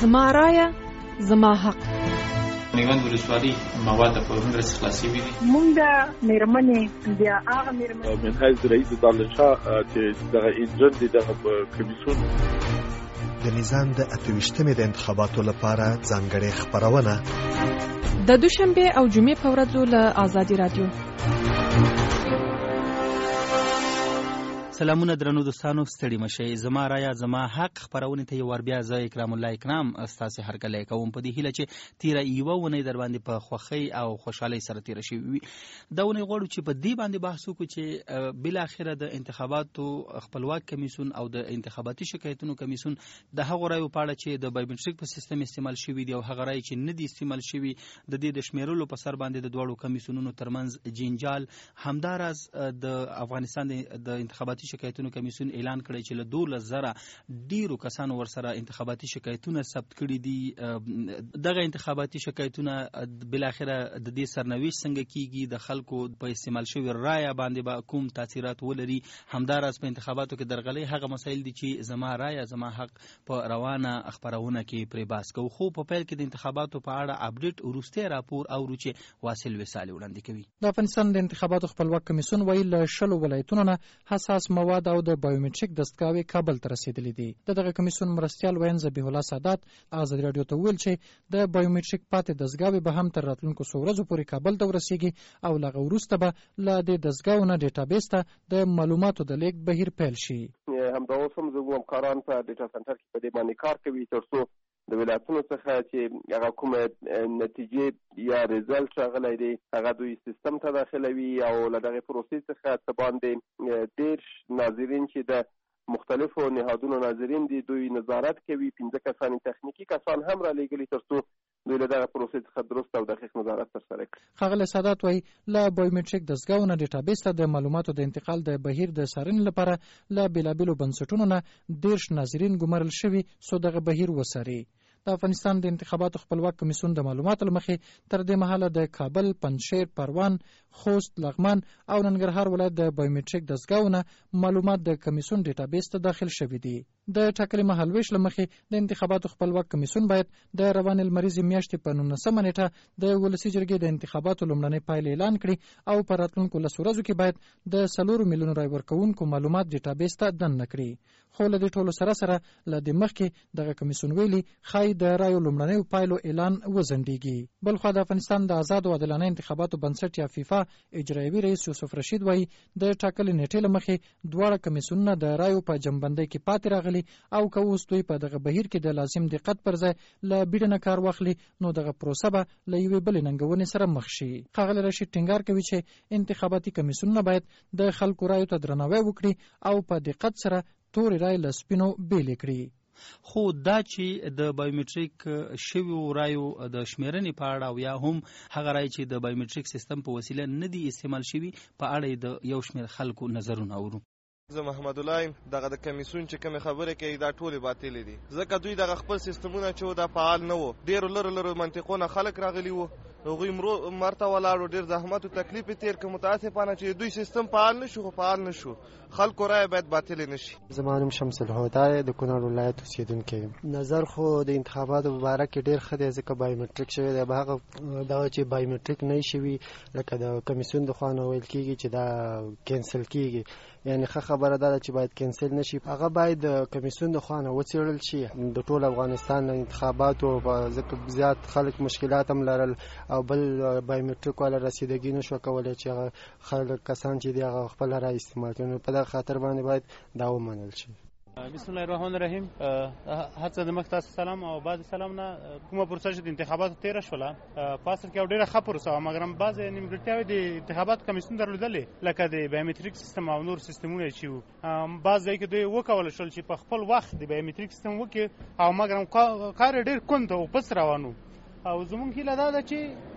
زما رایه زما حق. میوند ولسوالي مواد په ورنرس خلاصي وي. مونږ د میرمنې بیا هغه میرمنې من حیث رئیس دانشاه چې دغه انجن دي دغه کمیسیون د نظام د 28مې د انتخاباتو لپاره ځانګړې خبرونه د دوشنبه او جمعې په ورځو له آزادي رادیو. سلامونه درنو دوستانو، ستړي مشئ. زما رایه زما حق خبرونه ته یو ور بیا زه اکرام الله اکرام استاسو هرکلی کوم په دې هیله چې تیره یوه ونې در باندې په خوښۍ او خوشحالۍ سره تیره شوي وي. دا ونې غواړو چې په دې باندې بحث وکړو چې بالاخره د انتخاباتو خپلواک کمیسیون او د انتخاباتي شکایتونو کمیسیون د هغو رایو په اړه چې د بایومټریک په سیستم استعمال شوي دي او هغه رایې چې نه دي استعمال شوي د دې د شمیرلو په سر باندې د دواړو کمیسیونونو ترمنځ جنجال. همداراز د افغانستان د انتخاباتي شکایتونو کمیسیون اعلان کړی چې له 12,000 ډیرو کسانو ورسره انتخاباتي شکایتونه ثبت کړي دي. دغه انتخاباتي شکایتونه بالاخره د دې سرنوشت څنګه کیږي، د خلکو په استعمال شوی رایه باندې به کوم تاثیرات ولري. همداراز په انتخاباتو کې درغلي هغه مسایل دي چې زما رایه زما حق په روانه خبرونه کې پرې بحث کوو. خو په پیل کې د انتخاباتو په اړه اپډیټ وروستی راپور اورو چې واصل وسالي وړاندې کوي. د افغانستان د انتخاباتو خپلواک کمیسیون ویل له 10 ولایتونو نه حساس مواد او د بایومټریک دستګاوې کابل ته رسیدلې دي. دغه کمیسیون مرستیال وین ذبیح الله سادات آزادي رادیو ته ویل چې د بایومټریک پاتې دستګاوې به هم تر راتلونکو څو ورځو پورې کابل ته ورسیږي او لغه وروسته به له دې دستګاو نه ډیټابیس ته د معلوماتو د لیږد بهیر پیل شي. همدا اوس هم زموږ همکاران په ډیټا سنټر کې په دې باندې کار کوي ترڅو د ولایتونو څخه چې هغه کومه نتیجې یا ریزلټ راغلی دی هغه دوی سیستم ته داخلوي او له دغې پروسې څخه څه باندې ډېر ناظرین چې د مختلفو نهادونو ناظرین دي دوی نظارت کوي. 15 کسان تخنیکی کسان هم را لېږلي ترڅو دوی له دغه پروسې څخه درست او دقیق نظارت ترسره کړي. ښاغلی سادات وایي له بایومټریک دستګاو نه ډیټابیس ته د معلوماتو د انتقال د بهیر د څارنې لپاره له بېلابېلو بنسټونو نه 10 ناظرین ګمارل شوي څو دغه بهیر وڅاري. د افغانستان د انتخاباتو خپلواک کمیسیون د معلوماتو لمخې تر دې مهاله د کابل، پنجشیر، پروان، خوست، لغمان او ننګرهار ولایت د بایومټریک دستګاو نه معلومات د کمیسیون ډیټابیس ته داخل شوي دي. د ټاکلي مهالویش لمخې د انتخاباتو خپلواک کمیسیون باید د روانې لمریزې میاشتې په 19مه نیټه د ولسي جرګې د انتخاباتو لومړنۍ پایلې اعلان کړي او په راتلونکو 10 ورځو کې باید د 4 میلیونو رای ورکوونکو معلومات ډیټابیس ته دننه کړي. خو له دې ټولو سره سره له دې مخکې دغه کمیسیون ویلي ښایي د رایو لومړنیو پایلو اعلان وځنډېږي. بلخوا د افغانستان د آزاد او عادلانه انتخاباتو بنسټ یا فیفا اجرایوي رئیس یوسف رشید وایي د ټاکلې نیټې له مخې دواړه کمیسیونونه د رایو په جمعبندۍ کې پاتې راغلي او که اوس دوی په دغه بهیر کې د لازم دقت پر ځای له بیړه نه کار واخلي نو دغه پروسه به له یوې بلې ننګونې سره مخ شي. ښاغلی رشید ټینګار کوي چې انتخاباتي کمیسیونونه باید د خلکو رایو ته درناوی وکړي او په دقت سره تورې رای له سپینو بیلې کړي. خو دا چې د بایومټریک شویو رایو د شمیرنې په اړه او یا هم هغه رای چې د بایومټریک سیستم په وسیله نه دي استعمال شوي په اړه د یو شمېر خلکو نظرونه اورو. زه محمد الله یم. دغه د کمیسیون چې کومې خبرې کوي دا ټولې باطلې دي ځکه دوی دغه خپل سیستمونه چې دا فعال نه وو. ډېرو لرو منطقونه خلک راغلي وو، هغوی مرته ولاړو، ډېر زحمت او تکلیف یې تېر کړ. متاسفانه چې دوی سیستم فعال نه شو، خو فعال نه شو، خلکو رایه باید باطلې نه شي. زما نوم شمس الهدی د کونړ ولایت اوسېدونکی یم. نظر خو د انتخاباتو په باره کې ډېر ښه دی ځکه بایومټریک شوی دی. هغه دغه چې بایومټریک نه شوي لکه د کمیسیون د خوا نه ویل کېږي چې دا کینسل کېږي، یعنې ښه خبره دا ده چې باید کینسل نه شي. هغه باید د کمیسیون د خوا نه وڅېړل شي. د ټول افغانستان د انتخاباتو ځکه زیات خلک مشکلات هم لرل او بل بایومټریک والا رسیدګي نه شو کولی چې هغه خلک کسان چې دي هغه خپله رای استعمال کړي. په دغه خاطر باندې باید دا ومنل شي. بسم الله الرحمن الرحیم. هڅه د مخ تاسو سلام او بعد سلام نه کومه پروسه چې د انتخاباتو تیر شوله په اصل کې او ډیره ښه پروسه و، مګر بعض نیمګړتیاوې د انتخاباتو کمیسیون درلودلې لکه د بایومټریک سیستم او نور سیستمونه چې وو. بعض ځای کې دوی وکولی شول چې په خپل وخت د بایومټریک سیستم وکړي او مګر کار ډېر کند او پس روانو او زموږ هیله دا ده چې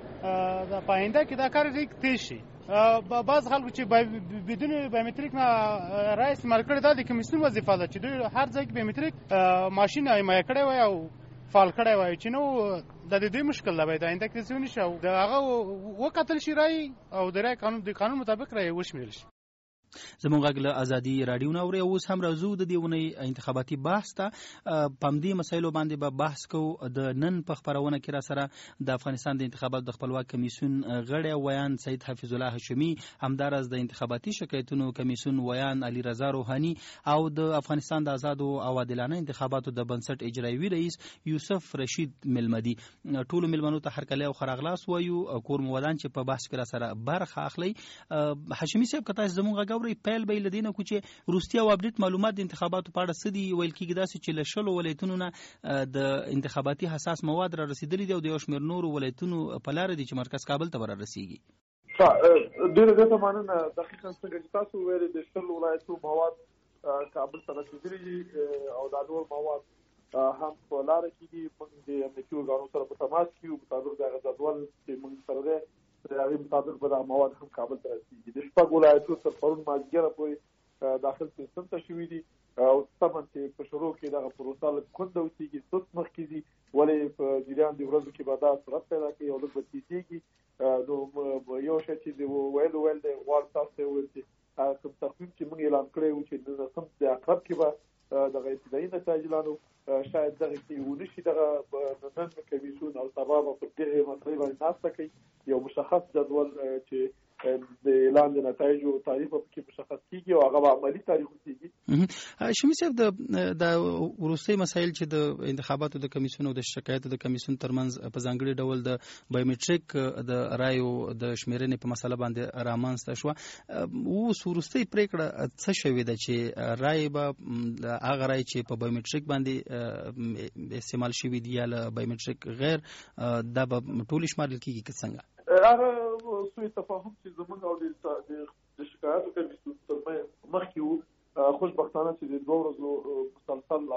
په آینده کې دا کار ډېر تیز شي. بعض خلکو چې بدون بایومټریک نه رای استعمال کړي دا د کمیسیون وظیفه ده چې دوی هر ځای کې بایومټریک ماشین حمایه کړی وای او فعال کړی وای چې نو د دې مشکل ده باید آینده کې څه ونشي او هغه وکتل شي رای او د رای قانون مطابق رای وشمیرل شي. زموږ غږ له ازادي راډیو نه اوري. اوس هم راځو د دې ونې انتخاباتي بحث ته. په همدې مسایلو باندې به بحث کوو. د نن په خپرونه کې را سره د افغانستان د انتخاباتو د خپلواک کمیسیون غړی ویان سید حفیظ الله هاشمي، همداراز د انتخاباتي شکایتونو کمیسیون ویان علي رضا روحاني او د افغانستان د آزادو او عادلانه انتخاباتو د بنسټ اجرایوي رئیس یوسف رشید ملمدي. ټولو ملمنو ته هرکلی او خراغلاس وایو. کور مو ودان چې په بحث کې را سره برخه اخلي. هاشمي صاحب که تاسو زموږ غږ پیل به لدینه کو چې روسیا او اپډیټ معلومات د انتخاباتو په اړه سدي ویل کېږي داسې چې له شلو ولایتونو نه د انتخاباتي حساس مواد را رسیدلي دي او د یو شمېر نورو ولایتونو په لاره دي چې مرکز کابل ته را رسیږي. ډېره ګټه مننه. دقیقاً څنګه چې تاسو ویلي د شلو ولایتونو مواد کابل ته رسیدلي دي او دا نور مواد هم په لاره کې دي. موږ د امنیتي ارګانونو سره په تماس کې یو مطابق د هغه جدول چې موږ سره دی د هغې مطابق به دغه مواد هم کابل ته رسېږي. د شپږ ولایتونو تر پرون مازدیګره پورې داخل سیستم ته شوي دي او طبعا چې په شروع کې دغه پروسه لږ کونده اوسېږي، سست مخکې ځي، ولې په جریان د ورځو کې به دا سرعت پیدا کوي او لږ به تېزېږي. نو یو شی چې د ویل دی غواړم تاسو ته وویل چې کوم تقویم چې موږ اعلان کړی و چې 19 د عقرب کې به دغه ابتدایي نتایج اعلانو، شاید دغه کې ونه شي دغه نن کمیسیون او سبا به په دغه مسایل باندې ناسته کوي. یو مشخص جدول چې د اعلان د نتایجو تاریخ په کې مشخص کیږي او هغه عملی تاریخ کیږي. شمی صاحب د وروستي مسایل چې د انتخاباتو د کمیسیون او د شکایتو د کمیسیون ترمنځ په ځانګړي ډول د بایومټریک د رایو د شمیرنې په مسله باندې رامنځته شو. اوس وروستي پریکړه څه شوې ده چې رای به هغه رای چې په بایومټریک باندې استعمال شوی دی یا له بایومټریک غیر دا به ټول شمارل کیږي که څنګه؟ هغه سوء تفاهم چې زموږ او د شکایاتو کمیسیون ترمنځ مخکې وو، خوشبختانه چې د 2 ورځو مسلسل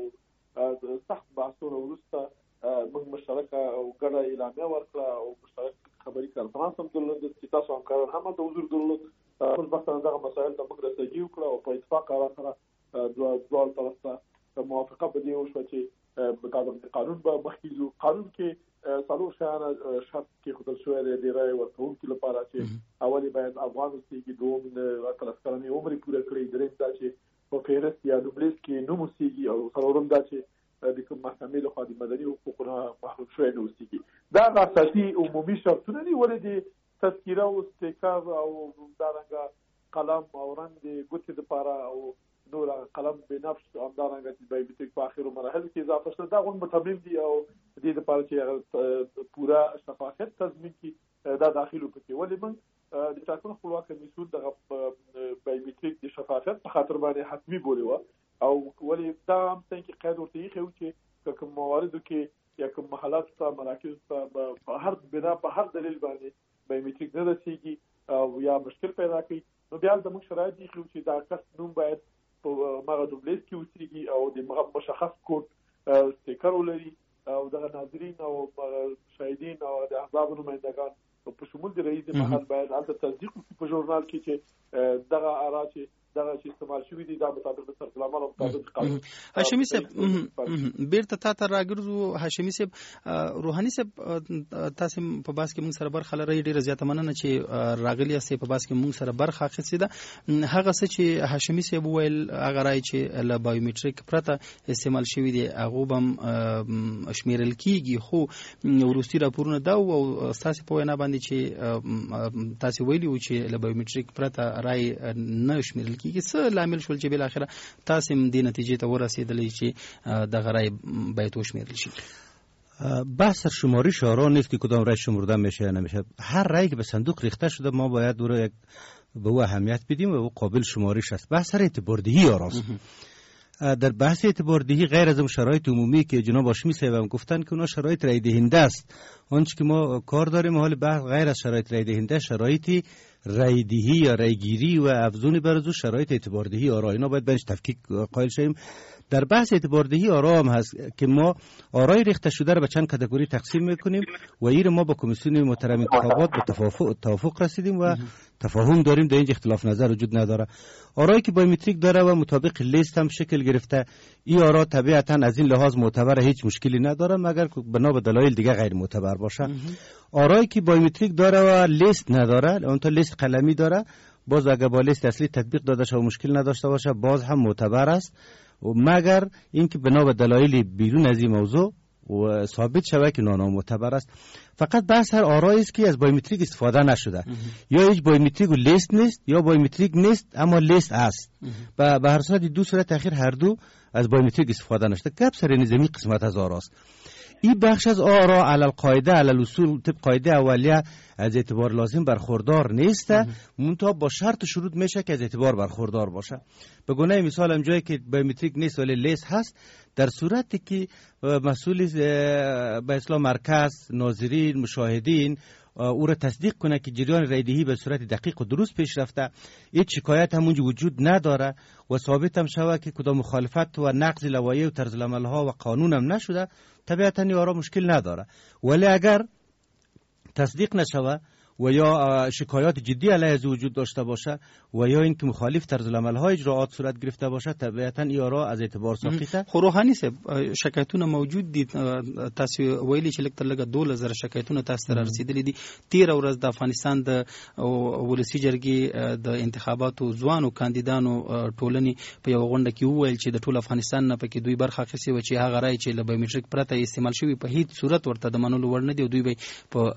او سخت بحثونو وروسته موږ مشترکه او ګډه اعلامیه ورکړه او مشترک خبري کنفرانس هم درلود چې تاسو همکاران هم د حضور درلود. خوشبختانه دغه مسایل ته موږ رسېږي وکړه او په اتفاق سره دواړو طرف ته موافقه په دې وشوه چې مطابق د قانون به مخکې ځو. قانون کې څلور شیانه شرط کېښودل شوی دی د رایې ورکوونکي لپاره چې اول باید افغان اوسېږي، دوم 18 کلنۍ عمر یې پوره کړی، درېیم دا چې په فهرست یا نوم لیست کې نوم اوسېږي او څلورم دا چې د کوم محکمې لخوا د مدني حقوقو نه محروم شوی نه اوسېږي. دا اساسي عمومي شرطونه دي. ولې د تذکیره او سټیکر او همدارنګه قلم او رنګ د ګوتې دپاره او نور قلم بنفس همدارنګه چې بایومټریک په آخرو مراحلو کې اضافه شته، دا غون متمم دي او دې دپاره چې پوره شفافیت تضمین کړي دا داخلو پکې. ولې موږ د ټاکنو خپلواک کمیسیون دغه بایومټریک د شفافیت په خاطر باندې حتمي بولې وه او ولې دا هم څنګه کې قید ورته ایښی و چې کوم مواردو کې یا کوم محلاتو ته مراکزو ته په هر بنا په هر دلیل باندې بایومټریک نه رسېږي او یا مشکل پیدا کوي، نو بیا د موږ شرایط ایښي و چې دا کس نوم باید په مغه نوم لیست کې اوسېږي او د مشخص کوډ سټیکر ولري او دغه ناظرین او شاهدین او د احزابو نمایندګان په شمول د رئیس محل باید هلته تصدیق وکړي په ژورنال کې چې دغه آرا چې استعمال شوي دي دا مطابق د سرغلامان او مطابق قانون. هاشمي صاحب بیرته تا ته راګرځو. هاشمي صاحب روحاني صاحب تاسو په باس کې موږ سره برخه لرئ، ډیره زیاته مننه چې راغلی یاستئ په باس کې موږ سره برخه اخیستې ده. هغه څه چې هاشمي صاحب وویل هغه رای چې له بایومټریک پرته استعمال شوي دي هغه به هم شمیرل کیږي، خو وروستي راپورونه دا او تاسو په وینا باندې چې تاسو ویلي و چې له بایومټریک پرته رای نه شمیرل څه لامل شول چې بالاخره تاسو هم دې نتیجې ته ورسېدلئ چې دغه رای باید وشمیرل شي؟ بحث شمارش آرا نیست که کدام رای شمرده میشه یا نمیشه. هر رایی که به صندوق ریخته شده ما باید او را به او اهمیت بدیم و او قابل شمارش است. بحث سر اعتباردهی آراست. در بحث اعتباردهی غیر از اون شرایط عمومی که جناب هاشمی صاحب هم گفتن که اونا شرایط رای دهنده است، آنچه که ما کار داریم حال بحث غیر از شرایط رای دهنده شرایطی رایدهی یا رایگیری و افزون بر از شرایط اعتباردهی آرا، اینا باید بینش تفکیک قائل شیم. در بحث اعتباردهی آرا هم هست که ما آرای ریخته شده را به چند کاتگوری تقسیم میکنیم و این ما با کمیسیون محترم انتخابات به توافق رسیدیم و تفاهم داریم، در اینجا اختلاف نظر وجود نداره. آرایی که بایومتریک داره و مطابق لیست هم شکل گرفته، این آرا طبیعتا از این لحاظ معتبر، هیچ مشکلی نداره مگر بنا به دلایل دیگه غیر معتبر باشه. آرایی که بایومتریک داره و لیست نداره، اون تا لیست قلمی داره، باز اگر با لیست اصلی تطبیق داده شود و مشکل نداشته باشه باز هم معتبر است، و مگر اینکه بنا به دلایل بیرون از این موضوع و ثابت شود که نامعتبر است. فقط بحث هر آرایی است که از بایومتریک استفاده نشده، یا هیچ بایومتریک و لیست نیست یا بایومتریک نیست اما لیست است. به هر صورت دو صورت اخیر هر دو از بایومتریک استفاده نشده. گپ سر نظامی قسمت از آراست. این بخش از آرا علی القاعده علی الاصول طبق قاعده اولیه از اعتبار لازم برخوردار نیست، منتها با شرط و شروط میشه که از اعتبار برخوردار باشه. به گونه مثال هم جایی که بایومتریک نیست ولی لیست هست، در صورتی که مسئول به اصطلاح مرکز، ناظرین، مشاهدین او را تصدیق کنه که جریان رایدهی به صورت دقیق و درست پیش رفته، هیچ شکایت هم اونجا وجود نداره و ثابت هم شود که کدام مخالفت و نقض لوایح و طرز العمل ها و قانون هم نشده، طبیعتا یارا مشکل نداره. ولی اگر تصدیق نشوه و یا شکایات جدی علیه از وجود داشته باشه و یا اینکه مخالف طرز العمل های اجراعات صورت گرفته باشه، طبیعتا یارا از اعتبار ساقطه. خو روحانی صاحب شکایتونه موجود دي، تاسو ویلي چې لکه لګه 2000 شکایتونه تاسو ته رسیدلې دي. 13 ورځ د افغانستان د ولسی جرګې د انتخاباتو ځوانو کاندیدانو ټولنې په یو غونډه کې وویل چې د ټول افغانستان نه پکې دوی برخه اخیستې و چې هغه رای چې له بایومټریک پرته استعمال شوی په هیڅ صورت ورته د منلو وړ نه دی، دوی به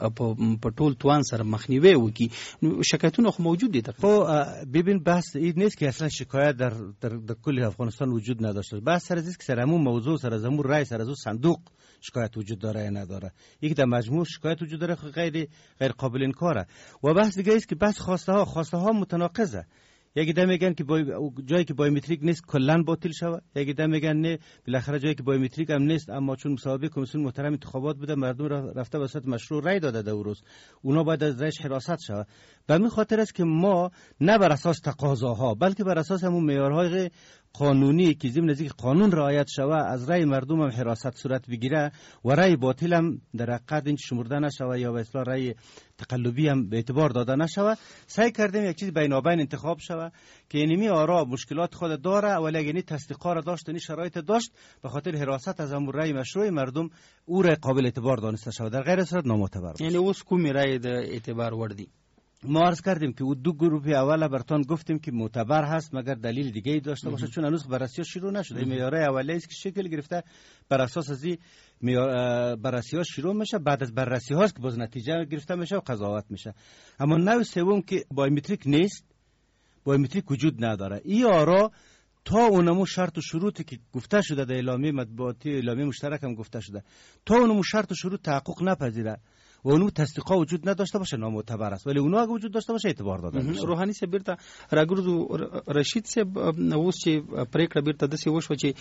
په ټول توان سره مخنیوي وکي. شکایتونه خو موجود دي. خو ببین بحث این نیست که اصلا شکایت در کل افغانستان وجود نداشته. بحث سر از است که سر همون موضوع، سر از همون رای، سر از اون صندوق شکایت وجود داره یا نداره. یک در مجموع شکایت وجود داره، غیر قابل انکاره. و بحث دیگه است که بحث خواسته ها متناقضه. یکی ده میگن که جایی که بایومتریک نیست کلا باطل شود، یکی ده میگن نه بالاخره جایی که بایومتریک هم نیست اما چون مصوبه کمیسیون محترم انتخابات بوده مردم رفته به صورت مشروع رای داده در روز، اونا باید از رایش حراست شود. به همین خاطر است که ما نه بر اساس تقاضاها بلکه بر اساس همون معیارهای قانونی که ضمن نزدیک قانون رعایت شود از رای مردم هم حراست صورت بگیره و رای باطل هم در حقیقت این شمرده نشود یا به اصطلاح رای تقلبی هم به اعتبار داده نشود. سعی کردیم یک چیز بینابین انتخاب شود که اینمی آرا مشکلات خود داره ولی اگه تصدیقا را داشت این شرایط داشت به خاطر حراست از امور رای مشروع مردم او را قابل اعتبار دانسته شود، در غیر صورت نامعتبر. یعنی اوس کومې رای د اعتبار وړ دي؟ ما عرض کردیم که دو گروه اول برتان گفتیم که معتبر هست مگر دلیل دیگه ای داشته باشه، چون هنوز بررسی شروع نشده. معیارهای اولیه است که شکل گرفته، بر اساس از این بررسی ها شروع میشه، بعد از بررسی هاست که باز نتیجه گرفته میشه و قضاوت میشه. اما نوع سوم که بایومتریک نیست، بایومتریک وجود نداره، این آرا تا اونمو شرط و شروطی که گفته شده در اعلامیه مطبوعاتی اعلامیه مشترک هم گفته شده، تا اونمو شرط و شروط تحقق نپذیره و اونو تصدیقا وجود نداشته باشه نامعتبر است، ولی اونو اگه وجود داشته باشه اعتبار داده میشه. روحانی صاحب بیرته راګرځو رشید صاحب اوس چې پریکړه بیرته د سی وشو چې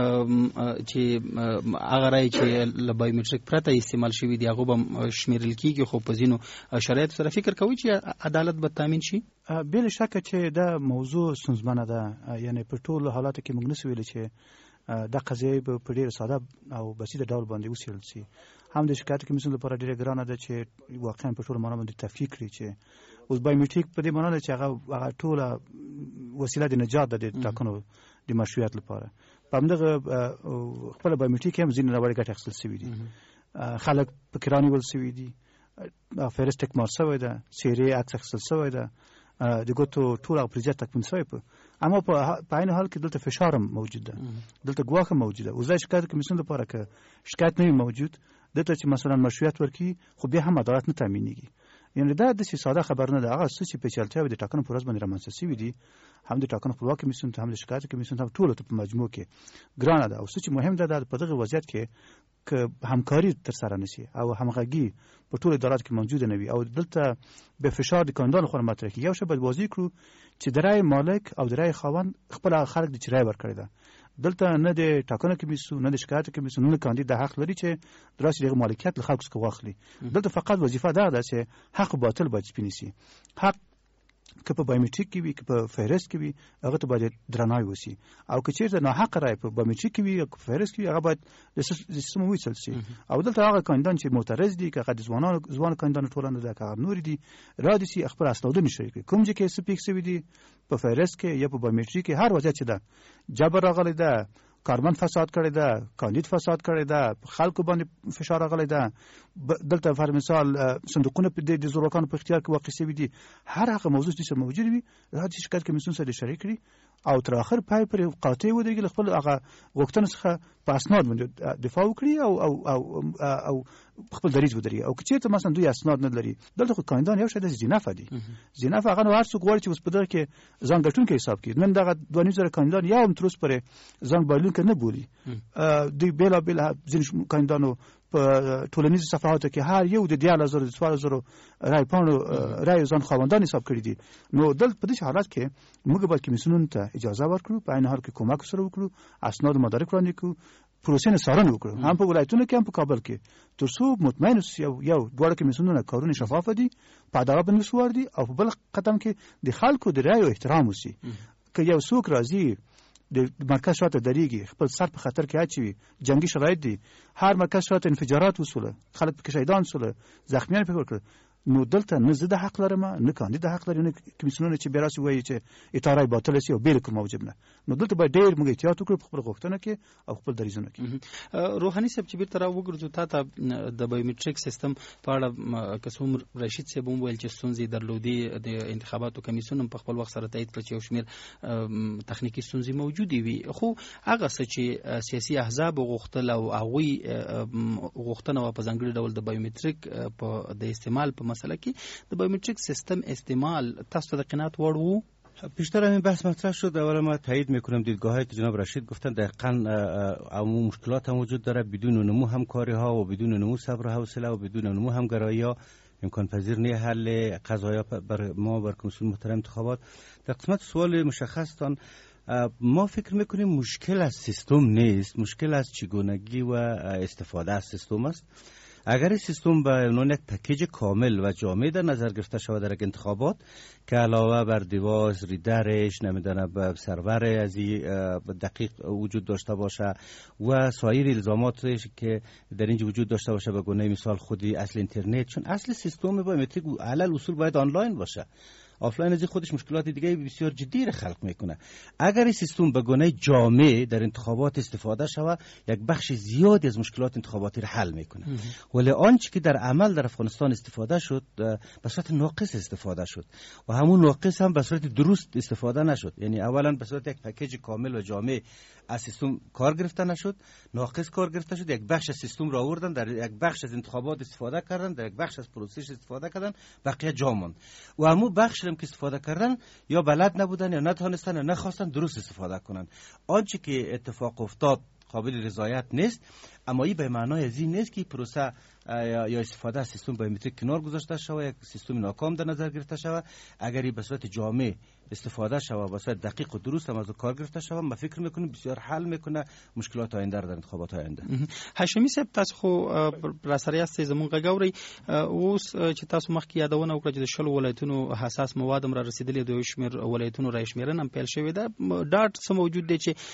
هغه رای چې له بایومټریک پرته استعمال شوی دی هغه به شمیرل کیږي، خو په ځینو شرایط سره فکر کوي چې عدالت به تامین شي. بل شک چې دا موضوع ستونزمنه ده، یعنی په ټولو حالاتو کې موږ نسو ویل چې دا قضیه په ډیر ساده او بسیط ډول باندې وسیل شي. هم د شکایت کمیسیون لپاره ډیره ګرانه ده چې واقعا په ټول معنا باندې تفکیک کړي چې اوس بایومټریک په دې معنا ده چې هغه ټوله وسیله د نجات ده د ټاکنو د مشروعیت لپاره. په همدغه خپل بایومټریک هم ځینې راوړي ګټه اخیستل شوي دي، خلک پکې رانیول شوي دي، فهرست اکمال شوی ده، څیرې عکس اخیستل شوی ده، د ګوتو ټول هغه پروژه تکمیل شوی په اما په عین حال کې دلته فشار هم موجود ده، دلته ګواښ هم موجود ده. اوس د شکایت کمیسیون لپاره که شکایت نه وي موجود دلته چې مثلا مشروعیت ورکړي خو بیا هم عدالت نه تامینېږي. یعنې دا داسې ساده خبر نه ده. هغه څه چې پیچلتیاوې د ټاکنو په ورځ باندې رامنځته شوي دي، هم د ټاکنو خپلواک کمیسیون ته هم د شکایت کمیسیون ته ټولو ته په مجموع کې ګرانه ده. او څه چې مهم ده په دغه وضعیت کې که همکاري ترسره نشي او همغږي په ټولو اداراتو کې موجوده نه وي او دلته به فشار د کاندیدانو لخوا مطرح کېږي، یو شی باید واضح کړو چې د رای مالک او د رای خاوند خپل خلک دي چې رای ورکړی ده. دلته نه د ټاکنو کمیسیون نه د شکایت کمیسیون نه کاندید د حق لري چې دراسي دغه مالکیت له خلکو څخه واخلي. دلته فقط وظیفه ده چې حق باطل باید سپین شي. حق که په بایومټریک کې وي که په فهرست کې وي هغه ته باید درناوی وشي، او که چیرته ناحق رای په بایومټریک کې وي او په فهرست کې وي هغه باید د سیستم ویسل شي. او دلته هغه کاندیدان چې معترض دي که هغه د ځوانو کاندیدانو ټولنه ده که هغه نور دي را دي سي خپل اسنادونه شریک کړي، کوم چې کې سپیک شوی دي په فهرست کې یا په بایومټریک کې هر وضعیت چې ده جبر راغلی ده، کارمند فساد کړی ده، کاندید فساد کړی ده، خلکو باندې فشار راغلی ده، دلته پر مثال صندوقونه د زورواکانو په اختیار کې واقع شوي دي. هر هغه موضوع چې موجود وي دا د شکایت کمیسیون سره شریک کړي او تر اخر پای پر قاطع ودرېږي، خپل هغه غوښتنې څخه په اسناد باندې دفاع وکړي او خپل دریځ ودرېږي. او که چېرته مثلا دوی اسناد نه لري، دلته خو کاندیدان یو شی د زینف دي. زینف هغه نو هر څوک غواړي چې اوس په دغه کې ځان ګټونکی حساب کړي. نن دغه 2.5 کاندیدان یا هم تر اوسه پورې ځان بایلونکی نه بولي. دوی بېلابېل ځینې کاندیدانو په ټولنیزو صفحاتو کې هر یو د 14,000 14,000 رایو ځان خاوندان حساب کړي دي. نو دلته په دې حالت کې موږ باید کمیسیونونو ته اجازه ورکړو، په عین حال کې کومک سره وکړو، اسناد مدارک وړاندې کړو، پروسې نه څارنه وکړو، هم په ولایتونو کې هم په کابل کې، تر څو مطمئن یو دواړه کمیسیونونه کارونه شفاف دي، په اداره باندې سوار دي، او په بل قدم کې د خلکو د رایو احترام وشي. که یو څوک راځي د مرکز شاته درېږي، خپل سر په خطر کې اچوي، جنگي شرایط دي، هر مرکز شاته انفجارات وسوله، خلک پکې شهیدان سوله، زخمیان پکې وکړل، نو دلته نه زه د حق لرم، نه کاندید د حق لري، نه کمیسیونونه چې بیا راسي وایي چې اطاعت باطله سي او بې له کوم موجب نه. نو دلته باید ډېر موږ احتیاط وکړو په خپل غوښتنه کې او خپل دریځونه کې. روحاني صاحب چې بیرته راوګرځو تا ته د بایومټریک سیستم په اړه قسم رشید صاحب هم ویل چې ستونزې درلودې، د انتخاباتو کمیسیون هم په خپل وخت سره تایید کړ چې یو شمېر تخنیکي ستونزې موجودې وي، خو هغه څه چې سیاسي احزاب غوښتل او هغوی غوښتنه وه په ځانګړي ډول د بایومټریک د استعمال په مسئله کې د بایومټریک سیستم استعمال تاسو ته د قناعت وړ و؟ بیشتر همین بحث مطرح شد. اولا ما تایید میکنم دیدگاهایی که جناب رشید گفتن، دقیقاً عموم مشکلات هم وجود داره. بدون نمو همکاری ها و بدون نمو صبر و حوصله و بدون نمو همگرایی ها امکان پذیر نیست حل قضایا بر ما بر کمیسیون محترم انتخابات. در قسمت سوال مشخصتان ما فکر میکنیم مشکل از سیستم نیست، مشکل از چگونگی و استفاده از سیستم است. اگر این سیستم به عنوان یک پکیج کامل و جامع در نظر گرفته شود در یک انتخابات که علاوه بر دیواز، ریدرش، نمیدونم سرور از دقیق وجود داشته باشه و سایر الزاماتی که در اینجا وجود داشته باشه، به گونه مثال خودی اصل اینترنت، چون اصل سیستم بایومتریک علل اصول باید آنلاین باشه. آفلاین از خودش مشکلات دیگه بسیار جدی را خلق میکنه. اگر این سیستم به گونه جامع در انتخابات استفاده شود، یک بخش زیادی از مشکلات انتخاباتی را حل میکنه. ولی آنچه که در عمل در افغانستان استفاده شد به صورت ناقص استفاده شد و همون ناقص هم به صورت درست استفاده نشد. یعنی اولا به صورت یک پکیج کامل و جامع از سیستم کار گرفته نشد، ناقص کار گرفته شد. یک بخش از سیستم را آوردن، در یک بخش از انتخابات استفاده کردن، در یک بخش از پروسش استفاده کردن، بقیه جا ماند. و همون بخش هم که استفاده کردن یا بلد نبودن یا نتونستن یا نخواستن درست استفاده کنن. آنچه که اتفاق افتاد قابل رضایت نیست، اما این به معنای از این نیست که پروسه یا استفاده از سیستم بایومتریک کنار گذاشته شود، یک سیستم ناکام در نظر گرفته شود. اگر به صورت جامع استفاده شود، به صورت دقیق و درست هم از کار گرفته شود، ما فکر میکنیم بسیار حل میکنه مشکلات آینده در انتخابات آینده. هاشمی صاحب تاسو خو راسره یاستئ زمونږ غوړی اوس چې تاسو مخکې یادونه وکړه چې د شلو ولایتونو حساس مواد هم را رسیدلي، د شمیر ولایتونو را شمیرنه هم پیل شوې ده. ډاټ څه موجود دی چې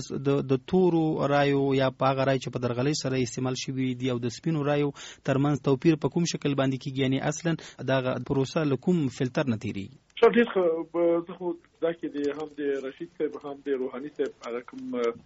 د تورو رایو یا هغه رای چې په درغلۍ سره استعمال شوي دي او د سپینو رایو ترمنځ توپیر په کوم شکل باندې کیږي؟ یعنی اصلا دا پروسه له کوم فلټر نه تیریږي؟ ډېر زه خو دا کې د هم د رشید صاحب هم د روحاني صاحب هغه کوم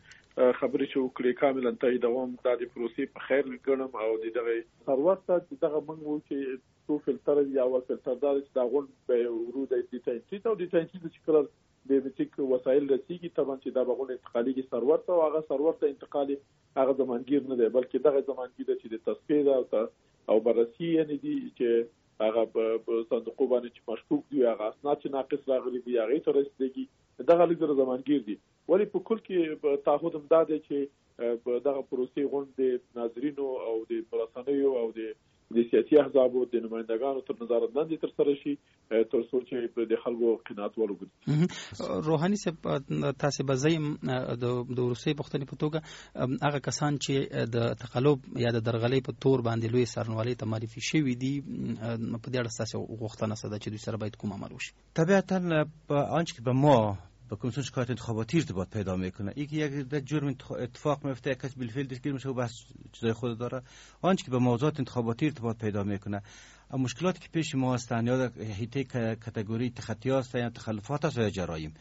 خبرې چې وکړې کاملا تاییدوم. دا د پروسې په خیر ګڼم او د دغه ثروت ته دغه موږ وو چې څو فلټر یا فلټر دار چې دا غون به ورو د ډیټاینټ او ډیټاینټ چې کړل د میټیک وسایل رسیږي طبعا چې دا بغون انتقالي ثروت او هغه ثروت ته انتقالي هغه زمانګیر نه دی، بلکې دغه زمانګیر چې د تصفیه او بررسي یعنی دي چې هغه په صندوق باندې چې مشکوک دی، هغه اسناد چې ناقص راغلي دي هغه ته رسیدګي دغه لږ زمانګیر دي. ولی په کل کې تعهد هم دا دی چې دغه پروسې غونډې ناظرینو او د رسنیو او د سیاسي احزابو د نمائندګانو تر نظارت لاندې ترسره شي تر څو چې د خلکو قناعت وړ وګرځي. روحاني صاحب تاسو به زم د روسي پښتني په توګه هغه کسان چې د تقلب یا د درغلۍ په تور باندې لوی سرنوالي ته معرفي شوي دي په دې اړه تاسو غوښتنه ساده چې دوی سره باید کوم عمل وشي؟ طبیعتا آنچه که به ما با کمیسیون شکایت انتخاباتی ارتباط پیدا میکنه، این که یک جرم اتفاق میفته، یک کس بالفعل دستگیر میشه و بس چیزای خود داره. آنچه که به موضوعات انتخاباتی ارتباط پیدا میکنه، مشکلاتی که پیش ما هستند یا حیطه کاتگوری تخطی هستند یا تخلفات است یا جرایم،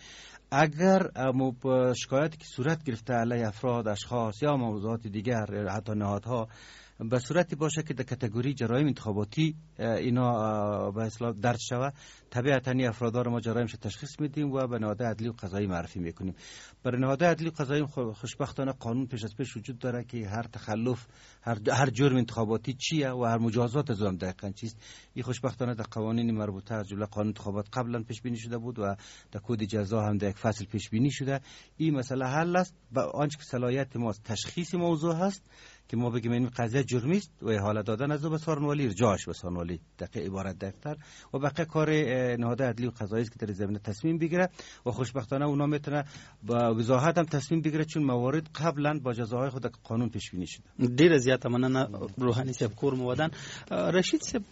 اگر شکایتی که صورت گرفته علیه افراد، اشخاص یا موضوعات دیگر یا حتی نهادها به صورتی باشه که در کاتگوری جرایم انتخاباتی اینا به اصطلاح درج شود، طبیعتاً افراد را ما جرایمش تشخیص میدیم و به نهاد عدلی و قضایی معرفی میکنیم. برای نهاد عدلی و قضایی خوشبختانه قانون پیش از پیش وجود داره که هر تخلف، هر جرم انتخاباتی چیه و هر مجازات از آن دقیقاً چیست. این خوشبختانه در قوانین مربوطه از جمله قانون انتخابات قبلا پیش بینی شده بود و در کد جزا هم در یک فصل پیش بینی شده. این مسئله حل است. با آنچه که صلاحیت ما تشخیص موضوع هست که ما بگیم این قضیه جرمی است و حالا دادن از به سارنوالی، ارجاعش به سارنوالی دقیق عبارت دقیق‌تر و بقیه کار نهاد عدلی و قضایی است که در زمینه تصمیم بگیره و خوشبختانه اونا میتونه با وضاحت هم تصمیم بگیره چون موارد قبلا با جزاهای خود قانون پیش بینی شده. ډیره زیاته مننه روحاني صاحب کور مو ودان. رشید صاحب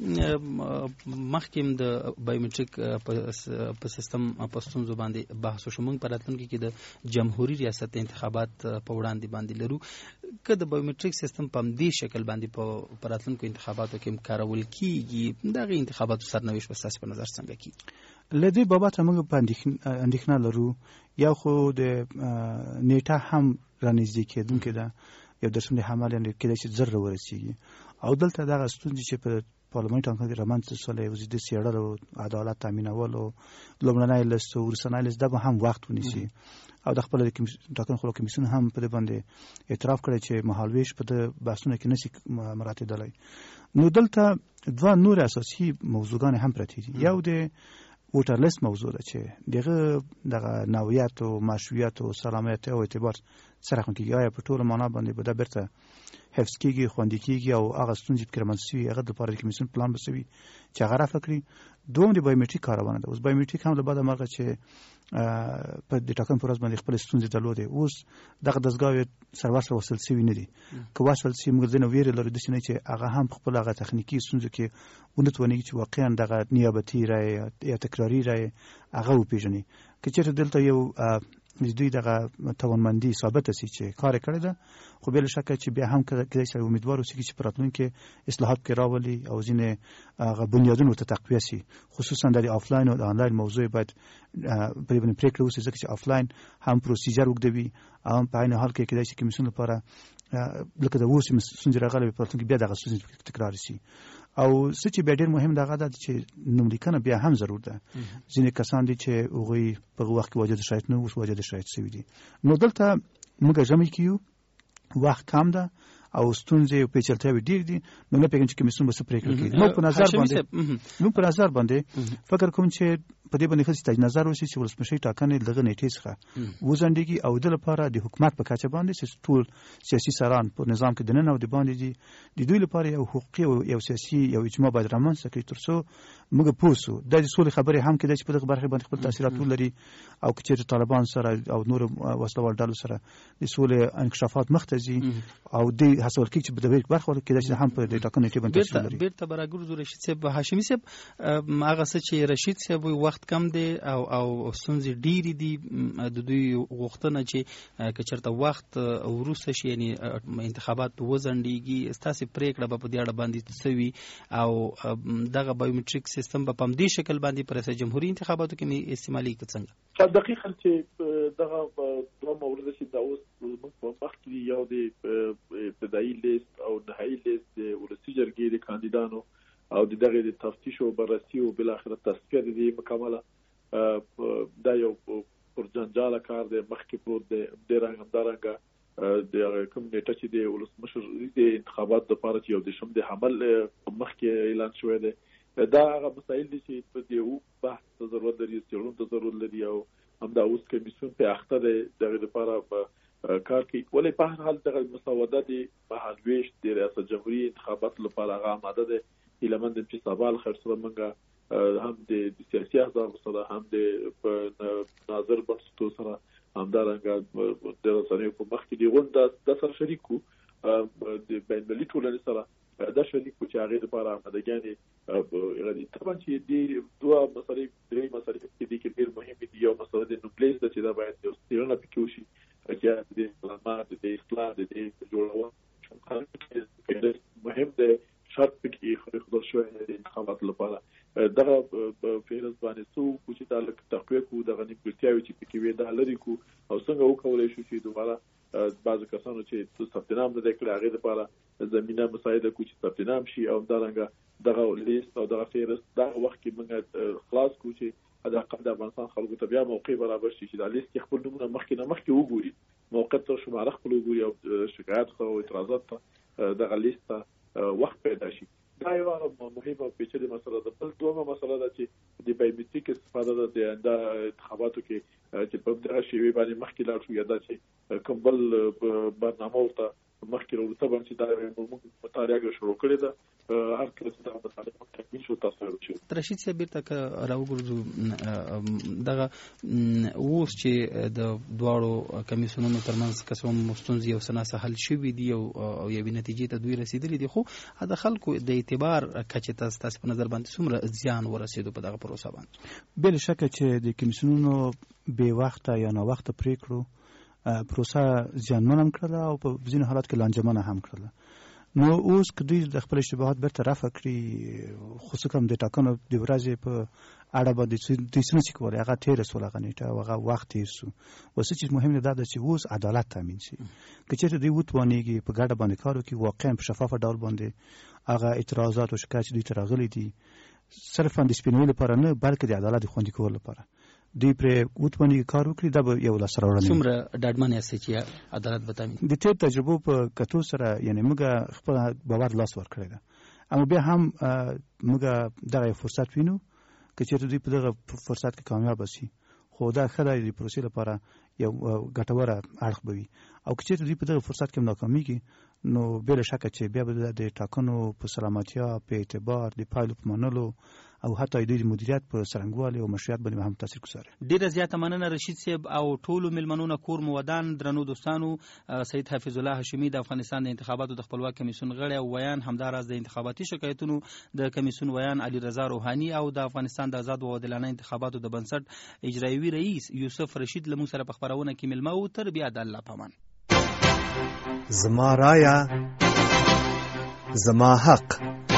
مخکیم د بایومټریک په سیستم په ستونزو باندې بحث وشو. موږ په راتلونکي کې د جمهوریت ریاست انتخابات په وړاندې باندې لرو. که د بایومټریک سیستم په دې شکل باندې په راتلونکو انتخاباتو کې کارول کیږي، دغه انتخاباتو سرنوشت به ستاسو په نظر څنګه کیږي؟ له دې بابت موږ په اندېښنه لرو. یو خو د نیټه هم رانږدې کېدونکې ده، یو درسم حمل یعنې کېدای شي زر ورسیږي او دلته دغه ستونزې چې په پارلمان ټاکنو کې رامنځته شولی یو د څېړل او عدالت تامینول او لومړنی لیست او وروستنی لیست دا به هم وخت ونیسي او د خپل ټاکنو خپلو کمیسیون هم په دې باندې اعتراف کړی چې مهالویش په دې بحثونو کې نشي مراتېدلی. نو دلته دوه نور اساسي موضوعګانې هم پرتې دي. یو د ووټر لیست موضوع ده چې دغه نوعیت او مشروعیت او سلامت او اعتبار سره خون کېږي، آیا په ټوله معنا باندې به دا بیرته حفظ کېږي، خوندي کېږي او هغه ستونزې پکې رامنځته شوي هغه دپاره د کمیسیون پلان به څه وي چې هغه رفع کړي. دوم د بایومټریک کارونه ده. اوس بایومټریک هم له بعده مرغه چې په د ټاکنو په ورځ باندې خپلې ستونزې درلودې، اوس دغه دستګاه سرور سره وصل شوي نه دي. که وصل شي موږ ځینې ویرې لرو داسې نه چې هغه هم په خپل هغه تخنیکي ستونزو کې ونتوانېږي چې واقعا دغه نیابتي رایې یا تکراري رایې هغه وپېژني. که چېرته دلته یو د دوی دغه توانمندي ثابته شي چې کار یې کړی ده، خو بې له شکه چې بیا هم کېدای شي امیدوار اوسي چې په راتلونکي اصلاحات کې راولي او ځینې هغه بنیادونه ورته تقویه شي، خصوصا د آفلاین او د آنلاین موضوع باید په دې باندې پرېکړه وشي، ځکه چې آفلاین هم پروسیجر اوږدوي او هم په عین حال کې کېدای شي کمیسیون لپاره لکه د اوس ستونزې راغلې په راتلونکي بیا دغه ستونزې تکرار شي. او څه چې بیا ډېر مهم دغه ده چې نوملیکنه بیا هم ضرور ده. ځینې کسان دي چې هغوی په هغه وخت کې واجد شرایط نه اوس واجد شرایط شوي دي. نو دلته موږ ژمی کې یو وخت کم ده او ستونزې او پیچلتیاوې ډېر دي. نو نه پوهېږم چې کمیسیون به څه پرېکړه کوي. موږ په نظر باندې فکر کوم چې په دې باندې ښه تجدید نظر وشي چې ولسمشري ټاکنې دغه نیټې څخه وځنډېږي او د لپاره د حکومت په کچه باندې چې ټول سیاسي سران په نظام کې دننه او د باندې دي د دوی لپاره یو حقوقي او یو سیاسي یو اجماع باید رامنځته کړي تر څو موږ پوه شو د سولې خبرې هم کېدای چې په دغه برخه باندې خپل تاثیرات ولري او که چېرته طالبان سره او نور وسلوال ډلو سره د سولې انکشافات مخته ځي او دې هڅول کېږي چې په دغه برخه کې کېدای شي هم په دې ټاکنې کې باندې تاثیر ولري. بیرته برابر رشید صاحب هاشمي صاحب هغه څه چې رشید صاحب وخت کم دی او ستونزې ډېرې دي، د دوی غوښتنه چې که چېرته وخت وروسته شي یعنې انتخابات وځنډېږي، ستاسې پرېکړه به په دې اړه باندې څه وي او دغه بایومټریک سیستم به په همدې شکل باندې په ریاست جمهوري انتخاباتو کې استعمالېږي که څنګه؟ دقیقاً چې دغه دوه مورده چې دا اوس موږ په مخکې یو د ابتدایي لیست او نهایي لیست د ولسي جرګې د کاندیدانو او د دغه د تفتیش او بررسي او بالاخره تصفیه د مکمله دا یو پر جنجاله کار د مخکې پروت د همدارنګه د کوم نیټه چې د ولسمشر د انتخابات لپاره چې یو د شم د حمل مخکې اعلان شوی دی، دا هغه مسایل دي چې په دې بحث ته ضرورت لري، څېړنو ته ضرورت لري او همدا اوس کمیسیون په اخته دی دغه لپاره کار کوي. ولې په هر حال دغه مسوده د مهالویش د ریاست جمهوري انتخابات لپاره هغه آماده ده. هیله مند چې سبا الخیر سره موږ هم د سیاسي احزاب سره هم د ناظر بنسټو سره همدارنګه د رسنیو په مخ کې دی غونډه د سره شریکو د بین المللي ټولنې سره دا شریکو چې هغه لپاره آمادګانې غوړي. طبعا چې د دوه مسلې درې مسلې کې ډېر مهم دي. یو مسله د نوپلیس چې دا باید یو ستیرنه پکې وشي چې د اسلامات د اصلاح د جوړول مهم دی. شرط پکې خو شوی د انتخابات لپاره دغه فهرست باندې څو چې دا لکه تقویه کو دغه نیمګړتیاوې چې پکې وي دا لري کو او څنګه وکولای شو چې دوباره بعض کسانو چې ثبت نام نه کړی هغه لپاره زمينه مساعده کو چې ثبت نام شي او دغه لیست او دغه فهرست دا وخت کې موږ خلاص کو چې دا قد افغانستان خلکو ته بیا موقع برابر شي چې دا لیست کې خپل نمونه مخکې وګوري موقع ته شماره خپل وګوري او شکایت او اعتراضات ته دغه لیست وخت پیدا شي دا یو مهمه او پیچلې مسله ده. بل دومره مسله ده چې د بایومټریک استفاده د انتخاباتو کې چې په دغه شی باندې مخکې لاړ شو یا دا چې کوم بل برنامه ورته مخکې وروسته باندې دا موږ مطالعه شروع کړې ده هر کله چې دا مطالعه تکمیل شو تاسو ورشي رشید صاحب بیرته راوګرځو دغه اوس چې د دواړو کمیسیونونو ترمنځ کوم ستونزې او سناسه حل شوې دي او یوې نتیجې ته دوی رسیدلي دي خو د خلکو د اعتبار کچې تاسو په نظر باندې څومره زیان ورسېدو په دغه پروسه باندې؟ بل شک چې د کمیسیونونو بې وخته یا نا وخته پریکړو پروسه زیانمن هم کړله او په ځینو حالات کې لانجمنه هم کړله. نو اوس که دوی د خپل اشتباهات بیرته رفع کړي خصوصا د ټاکنو د ورځې په اړه باندې دوی څه نشي کولی هغه تېره سوله هغه نیټه او هغه وخت تېر سو. اوس چې مهم دی دا ده چې اوس عدالت تامین شي که چېرته دوی وتوانېږي په ګډه باندې کار وکړي واقعا په شفافه ډول باندې هغه اعتراضات او شکایت چې دوی ته راغلي دي صرفا د سپینولو لپاره نه بلکې د عدالت د خوندي کولو لپاره دوی پرې وتوانېږي کار وکړي دا به یو لاسته راوړنه وي. څومره ډاډمن یاستئ چې عدالت به تامین د تېر تجربو په کتو سره یعنې موږ خپل باور لاس ورکړی ده اما بیا هم موږ دغه فرصت وینو که چېرته دوی په دغه فرصت کې کامیاب شي خو دا ښه دی د پروسې لپاره یو ګټوره اړخ به وي او که چېرته دوی په دغه فرصت کې ناکامیږي نو بله شکه چې بیا به د ټاکنو په سلامتیا په اعتبار د پایلو په منلو او حتی د مدیریت پر څرنګوالي او مشروعیت باندې هم تاثیر گذاري. ډیره زیاته مننه رشید صاحب او ټولو ملمنونو کور مودان درنو دوستانو. سید حفیظ الله هاشمی د افغانستان د انتخاباتو د خپلواک کمیسیون غړی او ویان همداراز د انتخاباتي شکایتونو د کمیسیون ویان علي رضا روحاني او د افغانستان د آزاد او عادلانه انتخاباتو د بنسټ اجرایوي رئیس یوسف رشید له موږ سره په خبرونه کې ملمه او تر بیا د الله پامان. زما رایا زما حق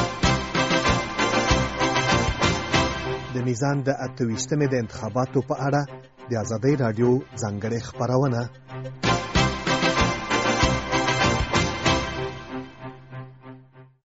د میزان د 28مې د انتخاباتو په اړه د آزادۍ راډیو ځانګړې خبرونه